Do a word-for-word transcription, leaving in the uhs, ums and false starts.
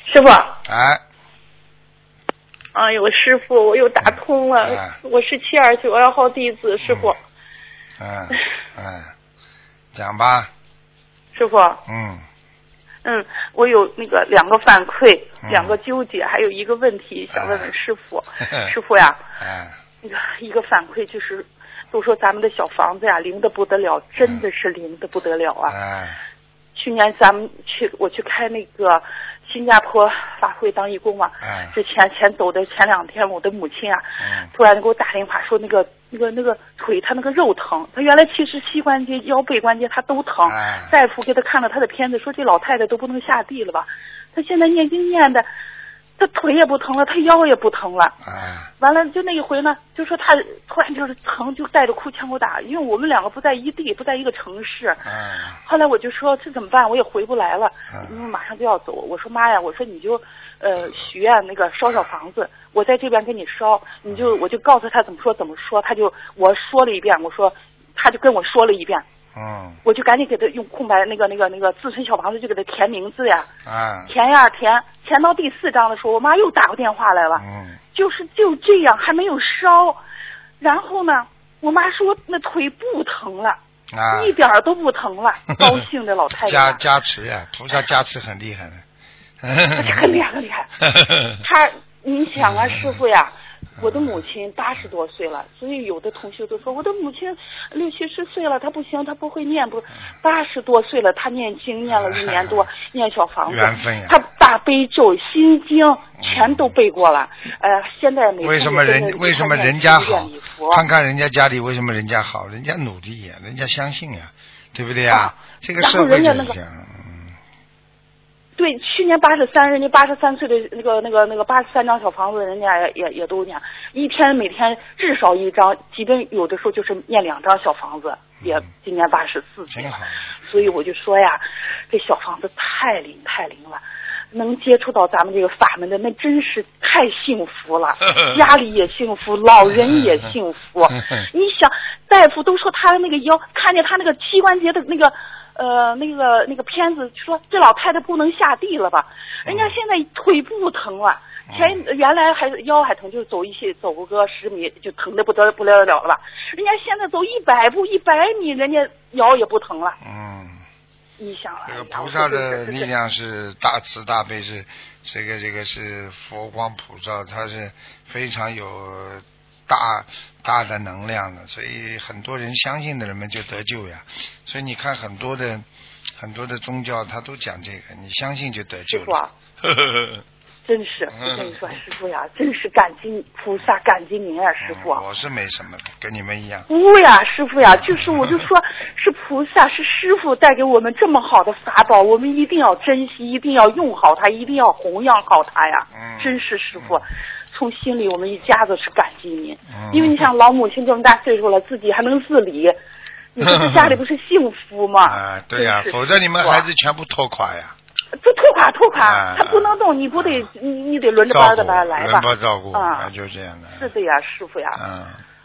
师傅。 哎。 哎呦，师傅，我又打通了。 哎、 我是七二九二号弟子，师傅。 嗯嗯，讲吧。 师傅。 嗯。 嗯，我有那个两个反馈， 嗯、 两个纠结，还有一个问题想问问师傅。哎、师傅呀。 哎。 那个一个反馈就是，都说咱们的小房子呀灵的不得了，真的是灵的不得了啊。 哎。 去年咱们去，我去开那个新加坡法会当义工嘛， 哎、 之前前走的前两天，我的母亲啊， 嗯、 突然给我打电话说那个那个那个腿她那个肉疼，她原来其实膝关节、腰背关节她都疼， 哎、 大夫给她看了她的片子，说这老太太都不能下地了吧，她现在念经念的。他腿也不疼了，他腰也不疼了。 哎。 完了，就那一回呢，就说他突然就是疼，就带着哭腔给我打，因为我们两个不在一地，不在一个城市。 嗯。 后来我就说这怎么办？我也回不来了，因为马上就要走。我说妈呀，我说你就呃许愿那个烧小房子，我在这边给你烧，你就我就告诉他怎么说怎么说，他就我说了一遍，我说他就跟我说了一遍。 嗯， 我就赶紧给他用空白那个那个那个自存小房子就给他填名字呀， 啊， 填呀填，填到第四章的时候，我妈又打过电话来了， 嗯， 就是就这样还没有烧，然后呢，我妈说那腿不疼了， 啊， 一点都不疼了，高兴的老太太加加持呀，菩萨加持很厉害的， 很厉害很厉害，他你想啊，师傅呀。我的母亲八十多岁了，所以有的同学都说我的母亲六七十岁了，她不行，她不会念，不八十多岁了，她念经念了一年多，念小房子，她大悲咒、心经全都背过了，呃，现在每天为什么人为什么人家好？看看人家家里为什么人家好？人家努力呀，人家相信呀，对不对呀？啊、这个社会就是这样。 对，去年八十三，人家八十三岁的那个那个那个八十三张小房子，人家也也也都念，一天每天至少一张，即便有的时候就是念两张小房子，也今年八十四岁，所以我就说呀，这小房子太灵太灵了，能接触到咱们这个法门的，那真是太幸福了，家里也幸福，老人也幸福。你想，大夫都说他的那个腰，看见他那个膝关节的那个。呃，那个那个片子说这老太太不能下地了吧？人家现在腿不疼了，前原来还腰还疼，就走一些走个十米就疼的不得不了了了吧？人家现在走一百步一百米，人家腰也不疼了。 嗯， 你想啊， 这个菩萨的力量是大慈大悲，是这个这个是佛光普照，它是非常有大大的能量的，所以很多人相信的人们就得救呀。所以你看很多的很多的宗教他都讲这个，你相信就得救了。 真是，我跟你说，师傅呀，真是感激菩萨，感激您啊，师傅、 嗯。我是没什么的，跟你们一样。 不呀，师傅呀，就是我就说是菩萨，是师傅带给我们这么好的法宝，我们一定要珍惜，一定要用好它，一定要弘扬好它呀。 嗯。 真是师傅。嗯，从心里我们一家子是感激您、 嗯、 因为你想老母亲这么大岁数了，自己还能自理，你说这家里不是幸福吗？ 啊，对呀、啊，否则你们孩子全部拖垮呀。 就拖垮拖垮、啊，他不能动，你不得、啊、你你得轮着班的把他来吧， 轮班照顾啊， 就这样的。 是的呀，师傅呀。 嗯。